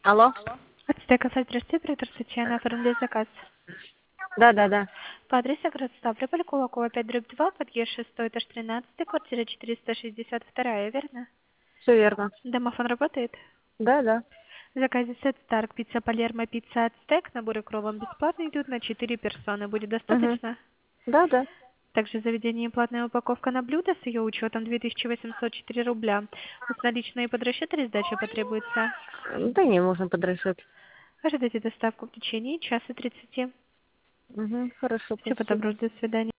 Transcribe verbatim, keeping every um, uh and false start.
Алло? Ацтека, здравствуйте, оператор Татьяна, оформляю заказ. Да, да, да. По адресу город Ставрополь, Кулакова пять дробь два, подъезд шестой, этаж тринадцатый, квартира четыреста шестьдесят два, верно? Все верно. Домофон работает? Да, да. В заказе сет Старк, пицца Палермо, пицца Ацтек, наборы к роллам бесплатно идут на четыре персоны. Будет Угу. достаточно? Да, да. Также в заведении платная упаковка на блюдо с ее учетом две тысячи восемьсот четыре рубля. У вас наличные под расчет или сдача потребуется? Да не, можно под расчет. Ожидайте доставку в течение часа тридцати. Угу. Хорошо, Всего доброго, спасибо. до свидания.